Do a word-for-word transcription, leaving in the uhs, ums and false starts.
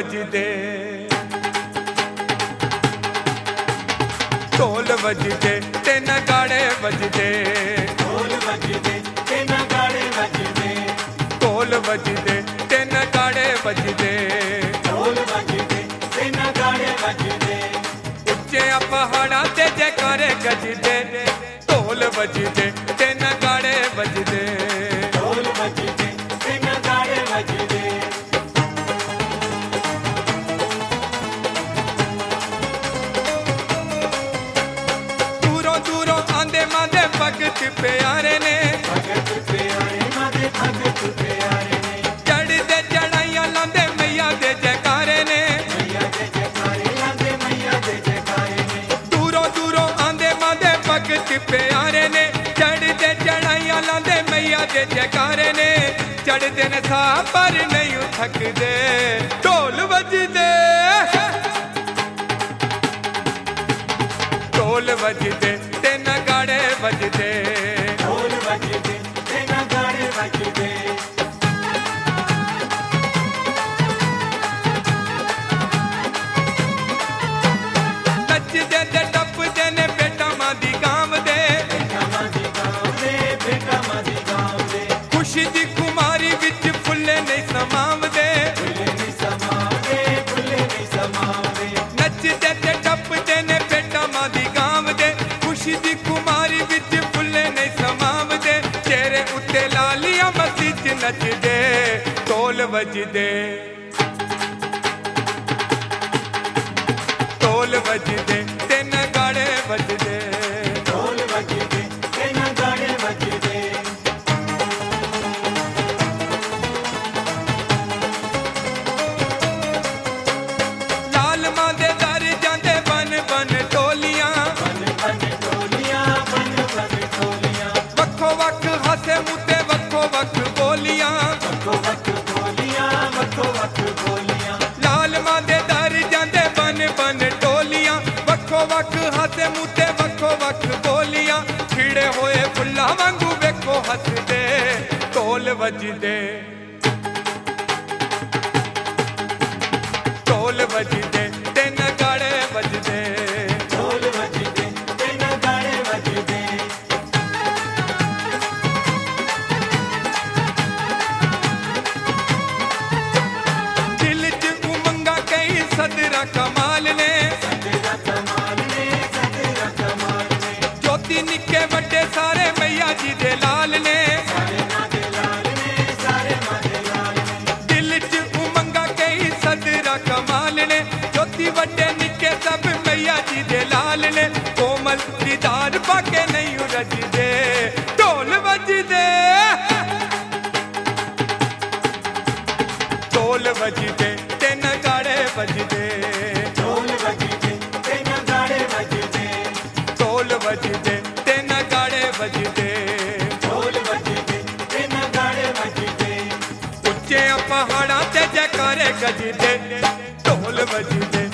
वजदे ढोल वजदे ते नगाड़े वजदे ढोल वजदे ते नगाड़े वजदे ढोल वजदे ते नगाड़े वजदे ढोल वजदे ते नगाड़े वजदे उच्चे पहाड़ां ते जयकारे गजदे ढोल वजदे ते नगाड़े वजदे ढोल वजदे ते नगाड़े वजदे भगत प्यारे ने भगत प्यारे मादे भगत प्यारे ने चढ़दे चढ़ाइयां लांदे मैया दे जयकारे ने मैया दे जयकारे लांदे मैया दे जयकारे ने दूरों दूरों आंदे मादे भगत प्यारे ने चढ़दे चढ़ाइयां लांदे मैया दे जयकारे ने चढ़दे ने सा पर नहीं थकदे ढोल वजदे ढोल वजदे ते नगाड़े वजदे ढोल वजदे ते नगाड़े वजदे नचदे ते टपदे ने बेटा मां दी गांव दे बेटा मां दी गांव दे बेटा मां दी गांव दे खुशी दी कुमारी विच फुल्ले नहीं समावदे फुल्ले नहीं समावदे फुल्ले नहीं समावदे नचदे ते टपदे ने बेटा मां दी गांव दे खुशी दी कुमारी विच फुल्ले नहीं समावदे चेहरे उत्ते लालियां मस्ती च नचदे ढोल वजदे ढोल वजदे ते नगाड़े वजदे ढोल वजदे ते नगाड़े वजदे लाल मां दे दर जांदे बन बन टोलियां बन बन टोलियां बन बन टोलियां वक्खो वक्ख हसे मुद्दे वक्खो वक्ख बोलियां वक्खो वक्ख बोलियां वक्खो वक्ख बोलियां लाल मां दे दर जांदे बन बन टोलियां वक्खो वक्ख हसे मुद्दे वक्खो वक्ख बोलियां खिड़े होए फुल्लां वांगू वेखो हसदे ढोल वजदे ढोल वजदे ते नगाड़े वजदे ढोल वजदे ते नगाड़े वजदे दिल च उमंगा कई सदरा कमाल ने सदरा कमाल ने सदरा कमाल ने ज्योति निक्के बड़े सारे मैया जी दे लाल ने सारे मां दे लाल ने सारे मां दे लाल ने दिल च उमंगा कई सदरा कमाल ने ज्योति बड़े निक्के सब मैया जी दे लाल ने कोमल दीदार पाके नहीं रजदे ढोल वजदे ढोल वजदे ते नगाड़े वजदे ढोल वजदे ते नगाड़े वजदे ढोल वजदे ते नगाड़े वजदे ढोल वजदे ते नगाड़े वजदे उच्चे पहाड़ां ते जयकारे गजदे ढोल वजदे